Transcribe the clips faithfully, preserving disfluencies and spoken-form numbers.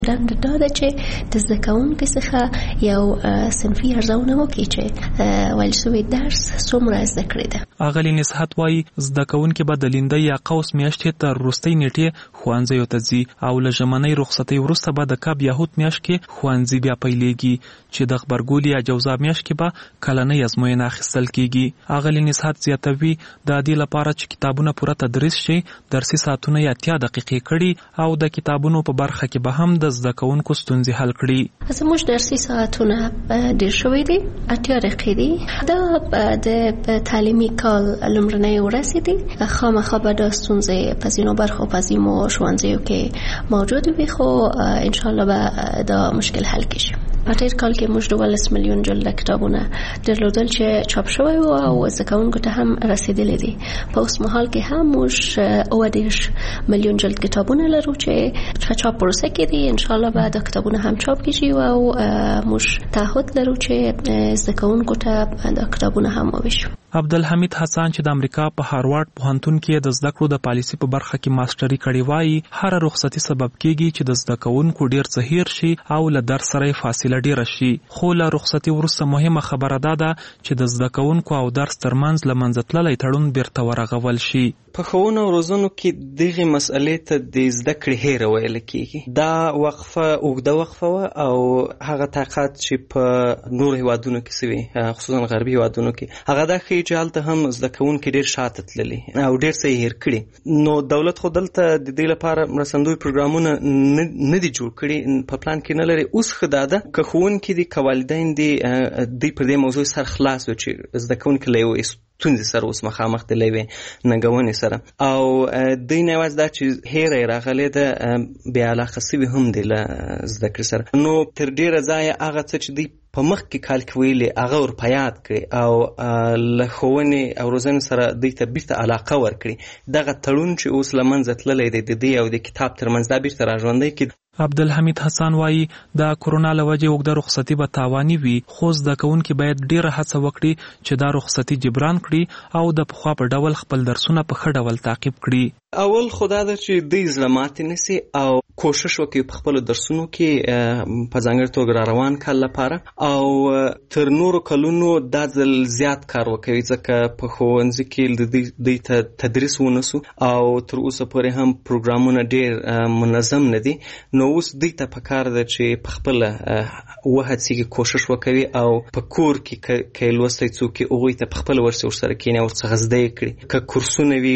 دنده دا ده چې د زده کوونکو څخه یو صنفي ارزونه وکړي چې ویل شوی درس څومره زده کړی ده. اغلی نصحت وایي زده کوونکي به د لیندۍ یا قوس میاشتې تر وروستۍ نیټې ښوونځیو ته ځي او له ژمنۍ رخصتۍ وروسته به د کب یا هوت میاشت کې ښوونځي بیا پیلېږي چې د غبرګولي یا جوزا میاشت کې به کلنۍ ازموینه اخیستل کېږي. اغلی نصحت زیاتوي د دې لپاره چې کتابونه پوره تدریس شي درسي ساعتونه یې اتیا دقیقې کړي او د کتابونو په برخه کې به هم د زده کوونکو ستونزې حل کړي. زموږ درسي ساعتونه ډېر شوي دي، اتیا دقیقې دي. دا د تعلیمي کال لومړنۍ ورځې دي. خامخا به دا ستونزې په ځینو برخو په ځینو ښوونځیو کې موجود وي، خو انشاءالله به دا مشکل حل کړي. په تېر کال کې موږ دولس میلیون جلده کتابونه درلودل چې چاپ شوی و او زده کوونکو ته هم رسیدلی دي. په اوس مهال کې هم موږ اوه دېرش میلیون جلد کتابونه لرو چې په چاپ پروسه کې دي. انشاءالله به دا کتابونه هم چاپ کیږي او موږ تعهد لرو چې زده کوونکو ته دا کتابونه هم وویشو. عبدالحمید حسن چې د امریکا په هاروارد پوهنتون کې د زده کړو د پالیسي په برخه کې ماستري کړې وایي هر رخصتي سبب کېږي چې د زده کوونکو ډیر څه هیر شي او له درس سره فاصله ډیره شي. خو له رخصتي وروسته مهمه خبره ده ده چې د زده کوونکو او درس ترمنځ له منځه تللی تړون بیرته ورغول شي. په ښوونه او روزنو کې دغه مسئلې ته د زده کړې هیره ویل کېږي. دا وقفه اوږده وقفه وه او هغه طاقت چې په نور هیوادونو کې سوي خصوصا غربي هیوادونو کې هغه دا ښیي چې هلته هم زده کوونکي ډېر شاته تللي او ډېر څه یې هیر کړي. نو دولت خو دلته د دې لپاره مرستندوی پروګرامونه نه دي جوړ کړي، په پلان کې نه لري. اوس ښه دا ده که ښوونکي دي که والدین دي دوی پر دې موضوع سر خلاص وي چې زده کوونکي له یو ستونزې سره اوس مخامخ دي له یوې ننګونې سره او دوی نه یوازې دا چې هیره یې راغلې ده بې علاقه سوي هم دي له زده کړې سره. نو تر ډېره ځایه هغه څه چې دوی په مخ کې کال کې ویلي هغه ور په یاد کړي او له ښوونې او روزنې سره دوی ته بیرته علاقه ورکړي. دغه تړون چې اوس له منځه تللی دی د دې او د کتاب ترمنځ دا بیرته راژوندی کړي. عبدالحمید حسن وایي د کرونا له وجې اوږده رخصتي به تاواني وي، خو زده کوونکي باید ډېره هڅه وکړي چې دا رخصتي جبران کړي او د پخوا په ډول خپل درسونه په ښه ډول تعقیب کړي. اول خو دا ده چې دوی زړه ماتې نیسي او کوشش وکړي په خپلو درسونو کې په ځانګړې توګه را روان کال لپاره او تر نورو کلونو دا ځل زیات کار وکوي ځکه په ښوونځي کې دوی ته تدریس ونسو او تر اوسه پورې هم پروګرامونه ډېر منظم نه دي. نو اوس دوی ته پکار ده چې په خپله وهڅېږي، کوشش وکوي او په کور کې که یې لوستی څوک یې هغوی ته په خپله ورسې ورسره کښېني او ورڅخه زده یې کړي. که کورسونه وي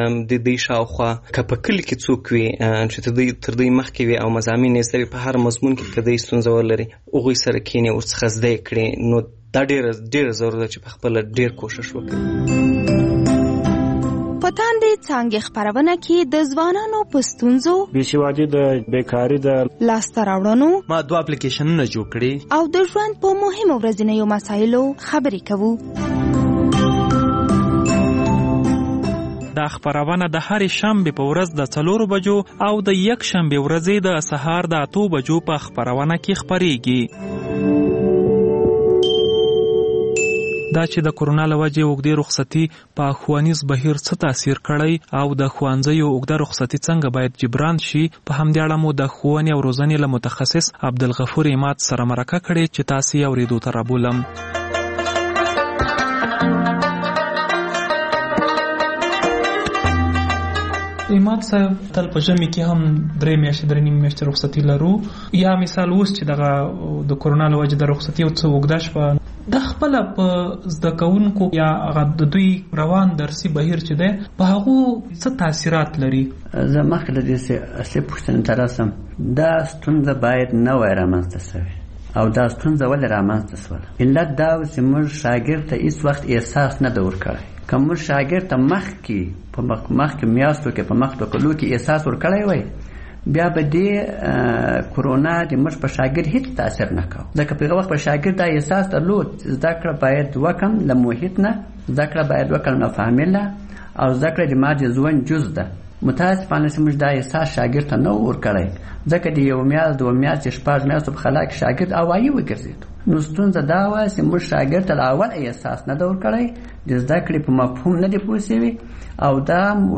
د دوی شاوخوا، که په کلي کې څوک وي چې تر دوی مخکې وي او مضامین یې زده وي په هر مضمون کې که دوی ستونزه ولري هغوی سره کښېني ورڅخه زده یې کړي. نو دا ډېره ډېره ضرور ده چې په خپله ډېر کوشش وکړي. په تاندې څانګې خپرونه کې د ځوانانو په ستونزو، بېسوادي، د بیکاري، د لاسته راوړنو، ما دوه اپلیکیشنونه جوړ کړي او د ژوند په مهمو ورځنیو مسایلو خبرې کوو. دا خپرونه د هرې شنبې په ورځ د څلورو بجو او د یک شنبې ورځې د سهار د اتو بجو په خپرونه کې خپریږي. دا چې د کرونا له وجې اوږدې رخصتي په ښوونیز بهیر څه تاثیر کړی او د ښوونځیو اوږده رخصتي څنګه باید جبران شي، په همدې اړه مو د ښوونې او روزنې له متخصص عبدالغفور عماد سره مرکه کړې چې تاسې یې اورېدو ته رابولم. عماد صاحب، تل په ژمي کې هم درې میاشتې درې نیم میاشتې رخصتي لرو، یا مثال اوس چې دغه د کرونا له وجې د رخصتي څه اوږده شوه، د خپله په زده کوونکو یا هغه د دوی روان درسي بهیر چې دی په هغو څه تاثیرات لري؟ زه مخکې له دې اصلي پوښتنې ته راسم. دا ستونزه باید نه وای رامنځته شوې او دا ستونزه ولې رامنځته شوله؟ علت دا و چې موږ شاګرد ته هېڅ وخت احساس نه ده ورکړی. که موږ شاګرد ته مخکې په مخکې میاشتو کې په مخکې کلو کې احساس ورکړی وای بیا به دې کرونا د موږ په شاګرد هېڅ تاثیر نه کوو، ځکه په هغه وخت په شاګرد دا احساس درلود زده کړه باید وکړم له محیط نه، زده کړه باید وکړم له فامیل نه او زده کړه د ما د ژوند جز ده. متاسفانه چې موږ دا احساس شاګرد ته نه ورکړی ځکه د یو میاشت دوه میاشتې شپږ میاشتو په خلا کې شاګرد هوایي وګرځېدو نو ستونزه دا وه چې موږ شاګرد ته اول احساس نه ده ورکړی د زده کړې په مفهوم نه دی پوه شوي او دا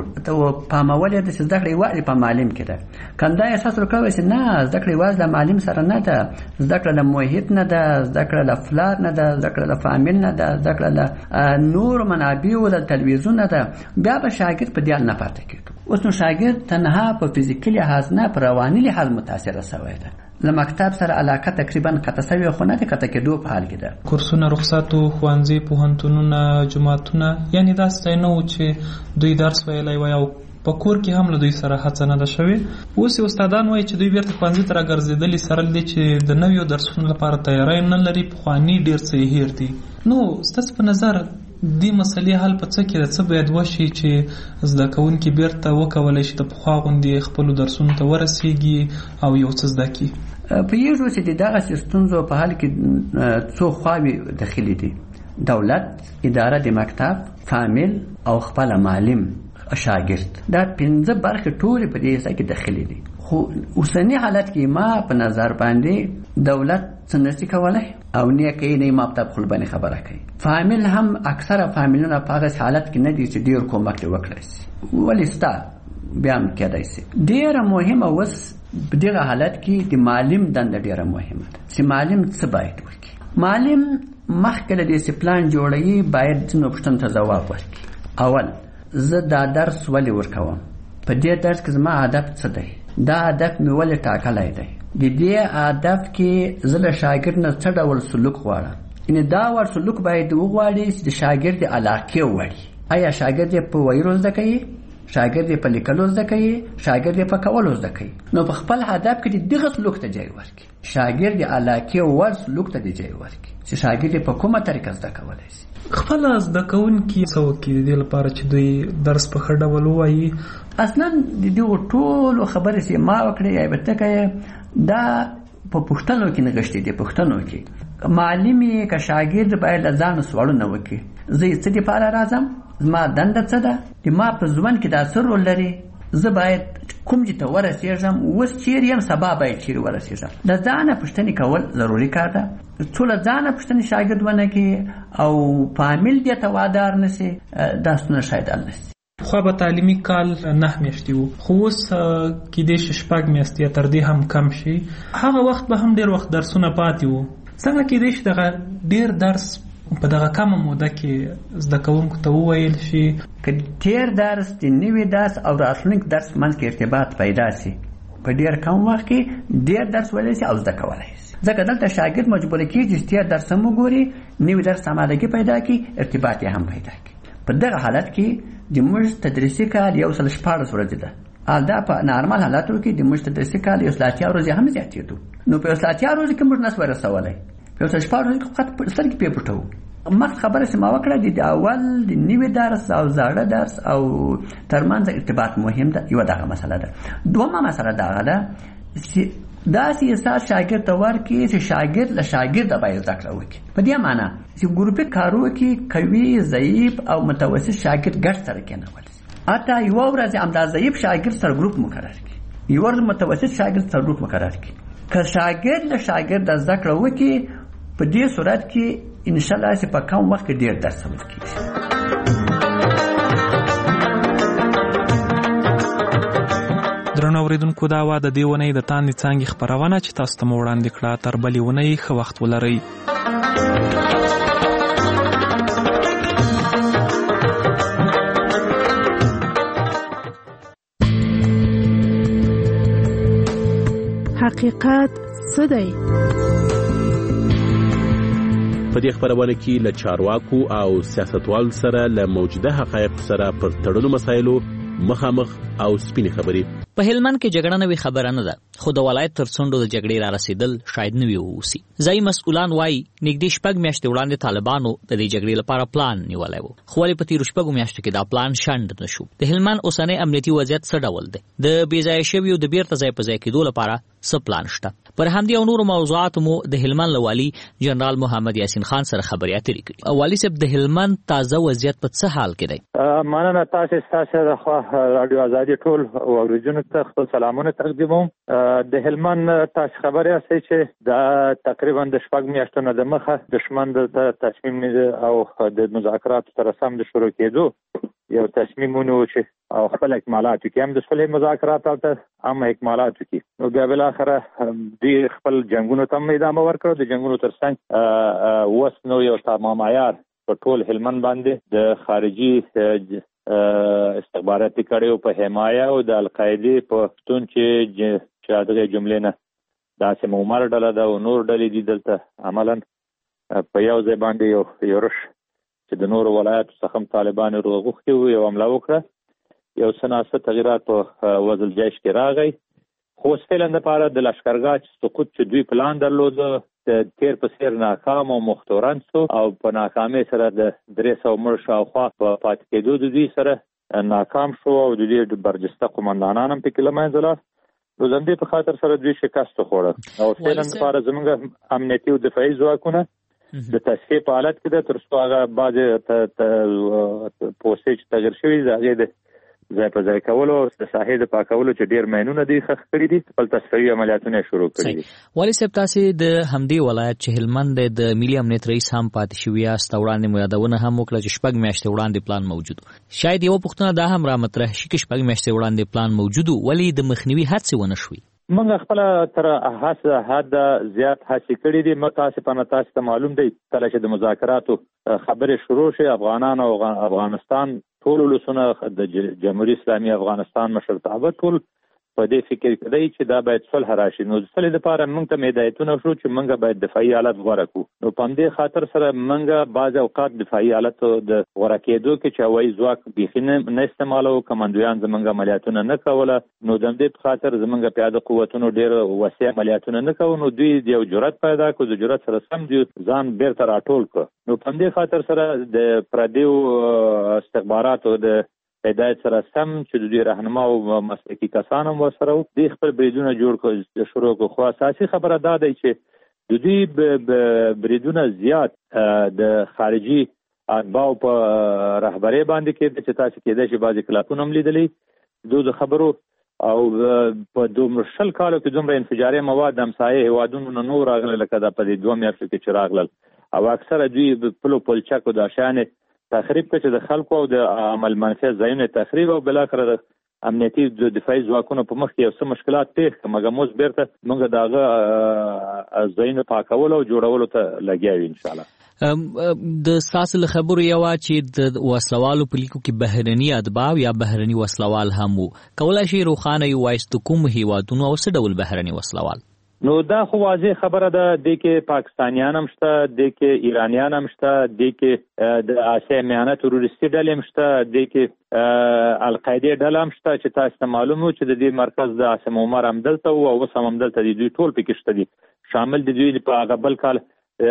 پامول یې ده چې زده کړه یوازې په معلم کې ده. که دا احساس ورکړی چې نه زده کړه یوازې له معلم سره نه ده، زده کړه له محیط نه ده، زده کړه له فلار نه ده، زده کړه له فامیل نه ده، زده کړه له نور منابعو له تلویزیون نه ده، بیا به شاګرد په دې حال نه پاتې کېږي. اوس نو شاګرد تنها په فزیکي لحاظ نه په رواني لحاظ متاثره شوی ده. له مکتب سره علاقه تقریبا قطع شوې خو نه د قطع کېدو په حال کې ده. کورسونه، رخصتو، ښوونځي، پوهنتونونه، جوماتونه، یعنې داسې نه و چې دوی درس ویلی وای او په کور کې هم له دوی سره هڅه نه ده شوې. اوس استادان وایي چې دوی بیرته ښوونځي ته راګرځېدلي سره دي چې د نویو درسونو لپاره تیاری نه لري، پخواني ډېر څه یې هېر دي. نو ستاسو په نظر دې مسلې حل په څه کې ده؟ څه باید وشي چې زده کوونکي بیرته وکولی شي د پخوا غوندې خپلو درسونو ته ورسیږي او یو څه زده کړي؟ پوهېږو چې د دغسې ستونزو په حال کې څو خواوې داخلي دي: دولت، اداره د مکتب، فامیل او خپله معلم، شاګرد. دا پنځه برخې ټولې په دې حصه کې داخلي دي. خو اوسني حالت کې ما په نظر باندې دولت څه نشي کولی او نه کوي، نه ما په خپل باندې خبره کوي. فامیل هم اکثره فامیلونه په هغه حالت کې نه دي چې ډېر کومک دې وکړی شي، ولې ستا بیا هم کېدای شي. ډېره مهمه اوس په دغه حالت کې د معلم دنده ډېره مهمه ده چې معلم څه باید وکړي. معلم مخکې له دې چې پلان جوړوي باید ځینو پوښتنو ته ځواب ورکړي. اول، زه دا درس ولې ورکوم؟ په دې درس کې زما هدف څه دی؟ دا هدف مې ولې ټاکلی دی؟ د دې هدف کې زه له شاګرد نه څه ډول سلوک غواړم؟ یعنې دا ور سلوک باید وغواړي چې د شاګرد د علاقې وړي. آیا شاګرد یې په ویلو زده کوي؟ شاګرد یې په لیکلو زده کوي؟ شاګرد یې په کولو زده کوي؟ نو په خپل هدف کې دغه سلوک ته ځای ورکړي. شاګرد د علاقې وړ سلوک ته ځای ورکړي چې شاګرد یې په کومه طریقه زده کولی شي. خپل زده کوونکي څه وکړي د دې لپاره چې دوی درس په ښه ډول ووایي؟ اصلا د دغو ټولو خبرې چې ما وکړې البته که دا په پوښتنو کې نغښتې دي. پوښتنو کې معلم یې که شاګرد باید له ځانه سوالونه وکړي: زه څه دپاره راځم؟ زما دنده څه ده؟ د ما په ژوند کې دا څه رول لري؟ زه باید کوم ځای ته ورسېږم؟ اوس چیرې یم؟ سبا باید چیرې ورسېږم؟ له ځانه پوښتنې کول ضروري کار ده. څو له ځانه پوښتنې شاګرد ونه کړي او فامیل دې ته وادار نه شي، دا ستونزه شاید حل نه شي. خو به تعلیمي کال نه میاشتې و، خو اوس کېدای شي شپږ میاشتې یا تر دې هم کم شي. هغه وخت به هم ډېر وخت درسونه پاتې وو. څنګه کېدای شي دغه ډېر درس په دغه کمه موده کې زده کوونکو ته وویل شي؟ که تېر درس د نوي درس او راتلونکي درس منځ کې ارتباط پیدا شي، په ډېر کم وخت کې ډېر درس ویلی شي او زده کولی شي. ځکه دلته شاګرد مجبور کېږي چې تېر درس هم وګوري، نوي درس آمادګي پیدا کړي، ارتباط یې هم پیدا کړي. په دغه حالت کې د موږ تدریسي کال یو سل شپاړس ورځې ده. دا په نارمل حالاتو کې د موږ تدریسي کال یو سل اتیا ورځې هم زیاتېدو. نو په یو سل اتیا ورځې کې موږ نسو رسولی، په یو سل شپاړس ورځې کې خط سترګې پرې پټوو. مخکې خبره چې ما وکړه د اول د نوي درس او زاړه درس او ترمنځ ارتباط مهم ده، یوه دغه مسله ده. دومه مسله دغه ده چې داسې احساس شاګرد ته ورکړي چې شاګرد له شاګرده باید زده کړه وکړي. په دې معنا چې ګروپي کارونو کې قوي، ضعیف او متوسط شاګرد ګډ سره کېنول شي. حتی یوه ورځ همدا ضعیف شاګرد سره ګروپ مقرر کړي، یوه ورځ متوسط شاګرد سره ګروپ مقرر کړي. که شاګرد له شاګرده زده کړه وکړي، په دې صورت کې انشاءالله چې په کم وخت کې ډېر درس ثبت کېږي. درنو اورېدونکو، دا وه د دې اونۍ د تاندې څانګې خپرونه چې تاسو ته مو وړاندې کړه. تر بلې اونۍ ښه وخت ولرئ. حقیقت څه دی؟ په دې خبرونه کې له چارواکو او سیاستوالو سره له موجوده حقایقو سره پر تړلو مسایلو مخامخ او سپینې خبرې. په هلمند کې جګړه نوې خبره نه ده، خو د ولایت تر څنډو د جګړې را رسېدل شاید نوې واوسي. ځایي مسؤلان وایي نږدې شپږ میاشتې وړاندې طالبانو د دې جګړې لپاره پلان نیولی و، خو ولې په تېرو شپږو میاشتو کې دا پلان شنډ نه شو؟ د هلمند اوسنی امنیتي وضعیت څه ډول دی؟ د بې ځایه شویو د بیرته ځای په ځای کېدو لپاره څه پلان شته؟ پر همدې او نورو موضوعاتو مو د هلمند له والي جنرال محمد یاسین خان سره خبرې اترې کړې. والي صاحب، د هلمند تازه وضعیت په څه حال کې دی؟ مننه. تاسو ستاسو د راډیو ازادي ټول اوریدونکو ته خپل سلامونه تقدیموم. د هلمند تاسو خبرې اسئ چې دا تقریبا د شپږ میاشتو نه د مخه دشمن د تصمیم او د مذاکرات سره سم د شروع کېدو یو تصمیم ونیو چې او خپل اکمالات وکړي، هم د صلح مذاکرات او هم اکمالات وکړي. نو بیا بل اخره دوی خپل جنگونو ته ادامه ورکړه. د جنگونو ترڅنګ وس نو یو تمام عیار په ټول هلمند باندې د خارجي استخباراتي کړیو په حمایه او د القاعده په ستون چې چې دغه جملې نه د اسم عمر ډله دا او نور ډلې دي دلته عملاً په یو ځای باندې یو یورش چې د نور ولایت څخه طالبان وروغختي او یو عمله وکړه. یو سناسه تغیرات په وزل جیش کې راغی، خو ستلند لپاره د لشکرګاه سقوط چې دوی پلان درلود د تیر په سیر ناکام او مختورن سو او په ناکامۍ سره د درې سوه مړ شاوخوا په پاتې کېدو د دوی سره ناکام شو او د دې برجسته قومندانان هم پکې له منځه لاړ. نو د همدې په خاطر سره دوی شکست وخوړه او ستلند لپاره زموږ امنیتي او دفاعي ځواکونه د تصفیې په حالت کې ده، تر څو هغه بعضې پوستې چې تغیر شوي د هغې د ځای په ځای کولو د ساحې د پاکولو چې ډېر ماینونه دوی ښخ کړي دي، خپل تصفیوي عملیاتونه یې شروع کړي دي. والي صاحب، تاسې د همدې ولایت چې هلمند دی د ملي امنیت رئیس هم پاتې شوي یاست، وړاندې مو یادونه هم وکړه چې شپږ میاشتې وړاندې پلان موجود و. شاید یوه پوښتنه دا هم رامطرح شي چې شپږ میاشتې وړاندې پلان موجود و، ولې د مخنیوي هڅې ونه شوې؟ موږ خپل تر هڅه حد زیات هڅې کړې دي. متاسفانه تاسو ته معلوم دی کله چې د مذاکراتو خبرې شروع شي، افغانان او افغانستان ټول ولسونه د جمهوریت اسلامي افغانستان مشرتابه ټول په دې فکر کې دی چې دا باید صلح راشي. نو د صلح لپاره موږ ته هدایتونه شو چې موږ باید دفاعي حالت غوره کړو. نو په همدې خاطر سره موږ بعض اوقات دفاعي حالت د غوره کېدو کې چې هوایي ځواک بیخي نه استعمالو، کمانډویان زموږ عملیاتونه نه کوله. نو د همدې په خاطر زموږ پیاده قوتونو ډېر وسیع عملیاتونه نه کوو. نو دوی د یو جرأت پیدا کړو، د جرأت سره سم دوی ځان بیرته راټول کړ. نو په همدې خاطر سره د پردیو استخباراتو د هدایت سره سم چې د دوی رهنما او مسلکي کسان هم ورسره وو، دوی خپل بریدونه جوړ کړل شروع کړو. خو اساسي خبره دا دی چې د دوی بریدونه زیات د خارجي اتباعو په رهبرۍ باندې کېده چې تاسو کېدای شي بعضې کلاپونه هم لیدلی دو د خبرو او په دومره شل کالو کې دومره انفجاري مواد د همسایه هېوادونو نه نور راغله لکه دا په دې دوه میاشتو کې چې راغلل، او اکثره دوی پلو پلچکو دا شیانې تخریب کړي چې د خلکو او د عمل منفي ځایونه تخریب او بالاخره د امنیتي دفاعي ځواکونو په مخ کې یو څه مشکلات پیښ کړه. مګر اوس بیرته موږ د هغه ځایونه پاکولو او جوړولو ته لګیا یو انشاءالله. د ستاسو له خبرو یوه چې د وسلوالو په لیکو کې بهرني اتباع یا بهرني وسلوال هم وو، کولی شئ روښانه یې ووایاست د کومو هېوادونو او څه ډول بهرني وسلوال؟ نو دا خو واضح خبره ده، دې کې پاکستانیان هم شته، دې کې ایرانیان هم شته، دې کې د آسیا میانه تروریستي ډلې هم شته، دې کې القاعده ډله هم شته چې تاسو ته معلوم و چې د دې مرکز د عاصم عمر هم دلته و او اوس هم دلته دي، دوی ټول پکې شته دي. شامل دي دوی په هغه بل کال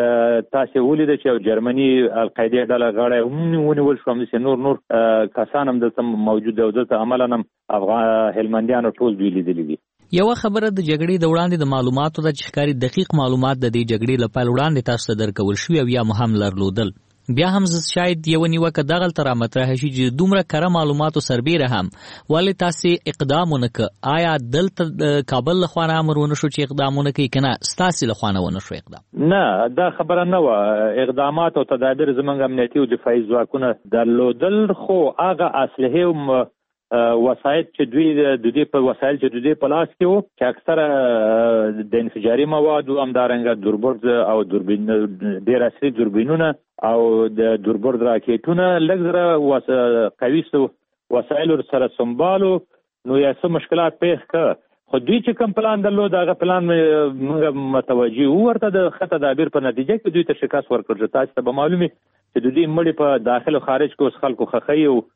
تاسو ولید چې یو جرمني القاعده ډله غړی هم ونیول شو، همداسې نور نور کسان هم دلته موجود دي او دلته عملاً هم افغان هلمندیانو ټول دوی لیدلي دي. یوه خبره د جګړې د وړاندې د معلوماتو ده چې ښکاري دقیق معلومات د دې جګړې له پیل وړاندې تاسو ته درکول شوي او یا مو هم لرلودل. بیا هم شاید یوه نیوکه دغلته رامطرح شي چې دومره کره معلوماتو سربیره هم ولې تاسې اقدام ونه کړه؟ آیا دلته کابل له خوا نه امر ونه شو چې اقدام ونه کړي که نه ستاسې له خوا نه ونه شو اقدام؟ نه، دا خبره نه وه. اقدامات او تدابیر زموږ امنیتي او دفاعي ځواکونه درلودل، خو هغه اسلحې وسایل چې دوی د دې په وسایل چې دوی په لاس کې وو چې اکثره د انفجاري موادو همدارنګه دوربرد او دوربین ډېر عصري دوربینونه او د دوربرد راکېټونه لږ زره قوي وسایلو سره سنبالو. نو یا څه مشکلات پیښ کړه، خو دوی چې کوم پلان درلود هغه پلان موږ متوجه وو ورته د ښه تدابیر په نتیجه کې دوی ته شکست ورکړ. تاسو ته به معلومي چې د دوی مړي په داخل او خارج کې اوس خلکو خښوي او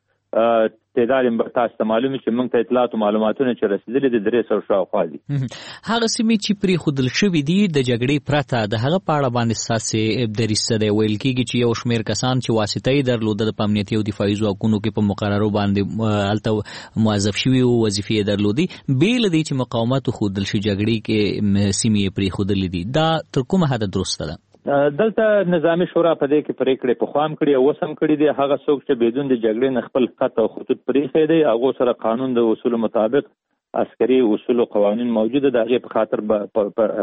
تعداد یې به تاسو ته معلومي چې موږ ته اطلاعات او معلوماتونه چې رسېدلي دي درې سوه شاوخوا دي. هغه سیمې چې پرېښودل شوي دي د جګړې پرته د هغه په اړه باندې ستاسې دریځ څه دی؟ ویل کېږي چې یو شمېر کسان چې واسطه یې درلوده په امنیتي او دفاعي ځواکونو کې په مقررو باندې هلته موظف شوي وو، وظیفې یې درلودې، بې له دې چې مقاومت وښودل شي جګړې کې سیمې یې پرېښودلې دي. دا تر کومه حده درسته ده؟ دلته نظامی شورا په دې کې پریکړې په خوا هم کړي او اوس هم کړي دي. هغه څوک چې بدون د جګړې نه خپل خط او خطوط پرېښی دی هغو سره قانون د اصولو مطابق عسکري اصول او قوانين موجوده د هغه په خاطر په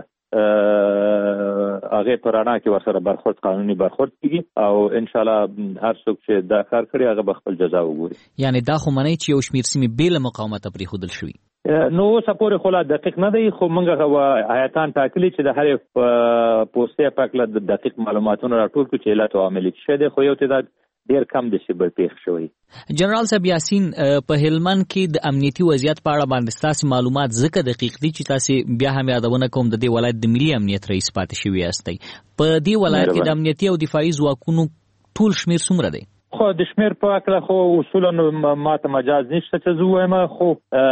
هغه پرانا کې ورسره برخورد قانوني برخورد کیږي او ان شاء الله هر څوک چې دا کار کړی هغه خپل جزا وګوري. یعنی دا خو منی چې یو شمیر سیمې بل مقاومت پرې خودل شوی نو سپورې خلا دقیق نه دی خو موږ آیاتان ټاکلي چې د هر پوسټه پاکله د دقیق معلوماتونو راټول کړي چې علت او عامل څه دی خو یو تعداد ډیر کم دي چې بل پیښ شوی. جنرال صاحب یاسین په هلمند کې د امنیتي وضعیت په اړه باندې تاسو معلومات زکه دقیق دي چې تاسو بیا هم یادونه کوم د دې ولایت د ملي امنیت رئیس پاتې شوی یاستئ. په دې ولایت کې د امنیتي او دفاعي ځواکونو ټول شمیر څومره دی؟ خو د شمیر په اړه خو اصولا ماته مجاز نشته چې زه وایم خو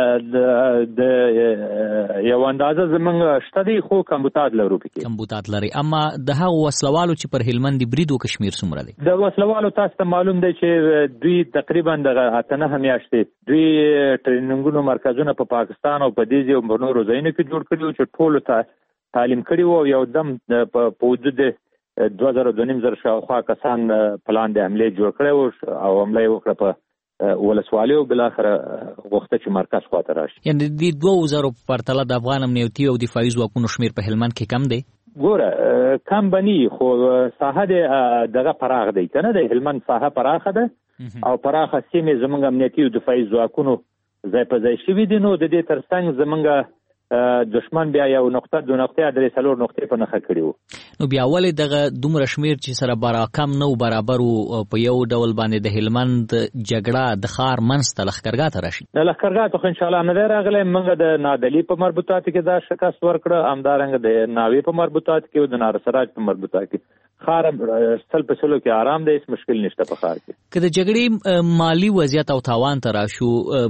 د یو اندازه زمونږ شته دی خو کمبوتات لرو پکې کمبوتات لري. اما د هغه وسلوالو چې پر هلمند بریدو کشمیر څومره دی؟ د وسلوالو تاسو ته معلوم دی چې دوی تقریبا د اتنه میاشتې دوی ټریننګونو مرکزونه په پاکستان او په دې ځای او نورو ځایونو کې جوړ کړي چې ټول ته تعلیم کړي وو یو دم په وجود دوه زره دوه نیم زره شاوخوا کسان پلان د حمله جوړ کړی او حمله وکړه په ولسوالۍ او بل اخر وخت چې مرکز خواته راشي. یعنی د دوه زره پرتله د افغان امنیتي او دفاعي ځواکونو شمیر په هلمند کې کم دی؟ ګوره کم بني خو ساحه دغه پراخ دی کنه د هلمند ساحه پراخه ده او پراخه سیمه زمونږ امنیتي او دفاعي ځواکونو ځای په ځای شوي دي. نو د دې ترڅنګ زمونږ دشمن بیا یو نقطه دو نقطه درې څلور نقطې په نخښه کړی وو. نو بیا ولې دغه دومره شمیر چې سره برا کم نو برابر وو په یو ډول باندې د هلمند جګړه د خار منځ ته لښکرګاه ته راشي؟ د لښکرګاه ته ان شاء الله نه دی راغلی. موږ د نادلي په مربوطاتو کې دا شکست ورکړه همدارنګه د ناوې په مربوطاتو کې او د نارسراج په مربوطاتو کې خار سل په سلو کې آرام دی هیڅ مشکل نشته په خار کې. که د جګړې مالی وضعیت او تاوان ته راشو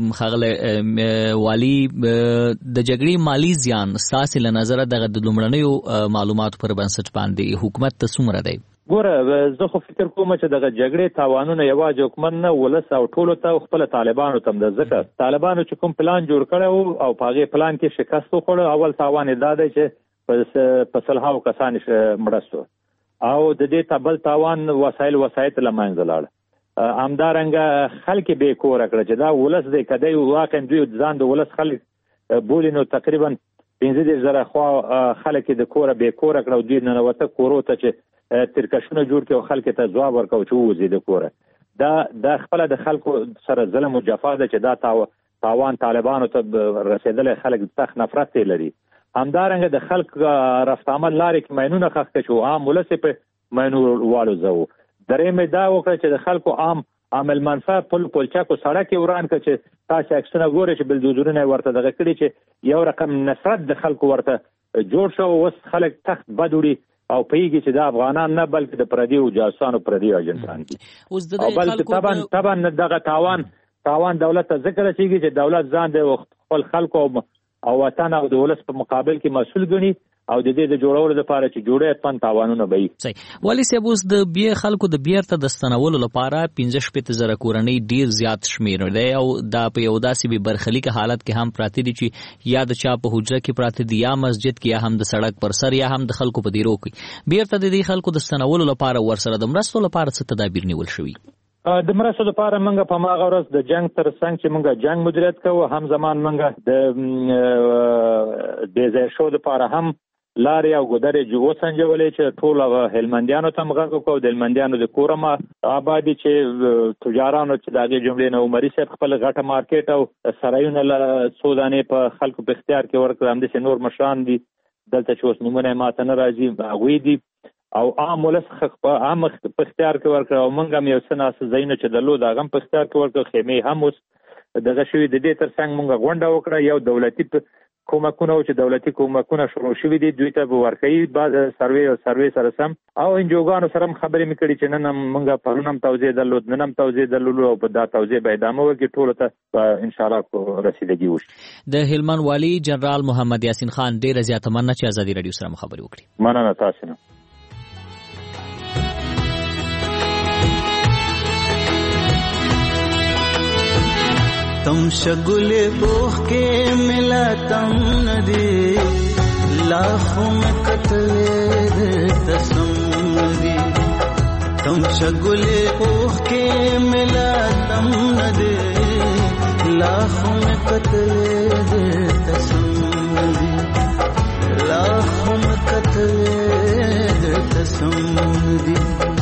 ښاغلی والي د جګړې مالی زیان ستاسو له نظره دغه د لومړنیو معلوماتو پر بنسټ باندې حکومت ته څومره دی؟ ګوره زه خو فکر کوم چې دغه جګړې تاوانونه یوازې حکومت نه ولس او ټولو ته خپل طالبانو ته د ځکه طالبانو چې کوم پلان جوړ کړی او په هغې پلان کې شکست وخوړ. اول تاوان یې دا دی چې په سلهاو کسان مړه شو او د دې تبل تاوان وسایل وسایط له منځه لاړ. همدارنګه خلک بې کوره کړه چې دا ولس دی که دی واقعا دوی ځان د ولس خلک بولي نو تقریبا پنځه دېرش زره خوا خلک د کوره بې کوره کړه او دوی ننوته کورو ته چې ترکشونه جوړ کړي او خلک ته ځواب ورکړو چې ووځي د کوره. دا د خپله د خلکو سره ظلم او جفا ده چې دا تاوان طالبانو ته رسېدلی خلک سخت نفرت یې لري. همدارنګه د خلک رفت عمل لارې کې ماینونه ښخ کړه چې عام ولس یې په ماینو والوځوو. درېیم یې دا وکړه چې د خلکو عام عامل منفعه پل پلچکو سړک یې وران کړه چې تاسو عکسونه ګورئ چې بلدوزرونه ورته دغه کړي چې یو رقم نفرت د خلکو ورته جوړ شو. اوس خلک تخت بد وړي او پوهېږي چې دا افغانان نه بلکې د پردیو جاسوسانو پردیو ایجنټان دي. او بلکې طبعا طبعا دغه تاوان تاوان دولت ته ځکه رسېږي چې دولت ځان د خپل خلکو او وطن او د ولس په مقابل کې مسؤل ګڼي او د دې د جوړولو لپاره چې جوړه پن تاوانونه به وي. صحیح. والي صاحب اوس د بیا خلکو د بیرته د ستنولو لپاره پنځه شپېته زره کورنۍ ډیر زیات شمیر دی او دا په یو داسې به برخلیک حالت کې هم پراته دي چې یا د چا په حجره کې پراته دي یا مسجد کې یا هم د سړک پر سر یا هم د خلکو په دیرو کې. بیرته د دې خلکو د ستنولو لپاره ورسره د مرستو لپاره څه تدابیر نیول شوي؟ د مرستو لپاره موږ په هغه ورځ د جنگ تر څنګ چې موږ جنگ مدیریت کوو هم زمان موږ د د ځای شو لپاره هم لارې او ګودرې جو سنجولې چې ټول هلمندیانو ته مغږ کو د هلمندیانو د کورما آبادی چې تجارانو چې دغه جملې نو عمرې صاحب خپل غټه مارکیټ او سرایونه له سودانې په خلکو په اختیار کې ورکړل. هم د نور مشران دي دلته چې اوس نمونه ماته نه راځي هغوی دي او عام ولس عام په اختیار کې ورکړ او موږ هم یو څه ناسه ځایونه چې درلود هغه هم په اختیار کې ورکړ. خیمې هم اوس دغه شوي د دې تر څنګ موږ غونډه وکړه. یو دولتي کومکونه چې دولتي کومکونه شروع شوي دي دوی ته به ورکوي سروې او سروې سره سم او انجوګانو سره هم خبرې مې کړي چې نن هم موږ پرون هم توضیح درلود نن هم توضیح درلود او په دا توضیح به ادامه وکړي ټولو ته انشاءالله رسیدګي وشي. د هلمند والي جنرال محمد یاسین خان ډېره زیاته مننه چې ازادي راډیو سره خبرې وکړي. مننه تاسو نه. تم شگلے اوہ کے ملا تم ندی لاکھوں میں قتلے تسم ندی تم شگلے اوہ کے ملا تم ندی لاکھوں میں قتلے لا خو مکتلې د تسم دي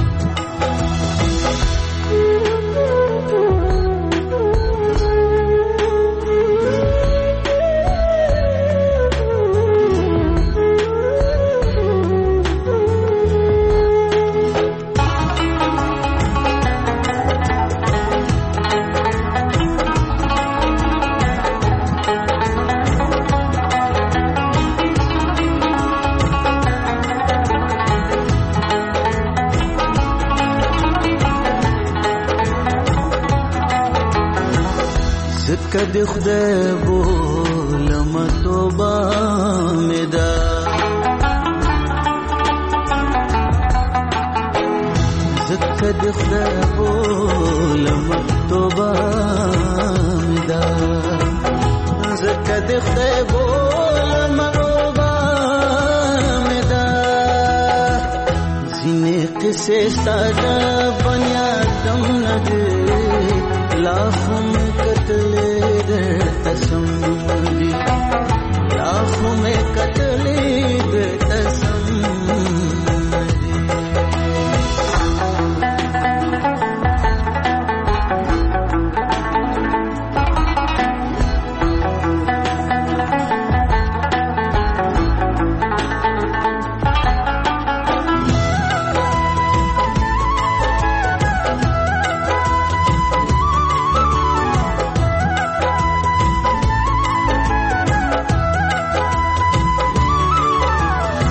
کدی خدای بولم توبه می ده زکه دی خدای بولم توبه می ده زکه دی خدای بولم توبه می ده زینه قصه ساده بنیادم نده لاخم کتلے در تسم دی لاخم کتلے در تسم دی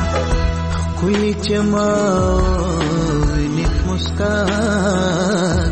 कोई चमा निक मुस्कान